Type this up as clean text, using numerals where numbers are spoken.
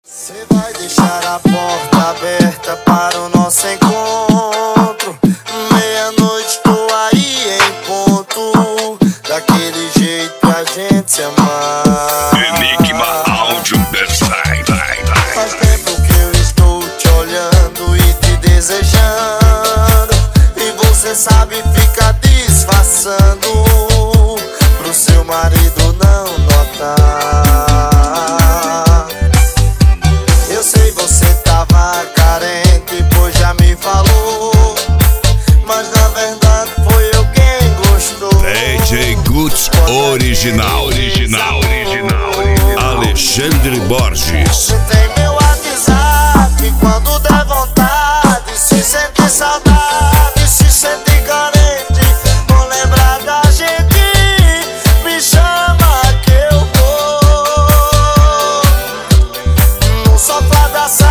Você vai deixar a porta aberta para o nosso encontro. Meia-noite tô aí em ponto, daquele jeito a gente se amar. Enigma Áudio Design. Faz tempo que eu estou te olhando e te desejando, e você sabe ficar disfarçando pro seu marido não notar. Eu sei, você tava carente, pois já me falou, mas na verdade foi eu quem gostou. DJ Guts Original. Alexandre Borges. Você tem meu WhatsApp, quando der vontade, se sentir saudade, se sentir carente, vou lembrar da gente, me chama que eu vou no sofá da sala.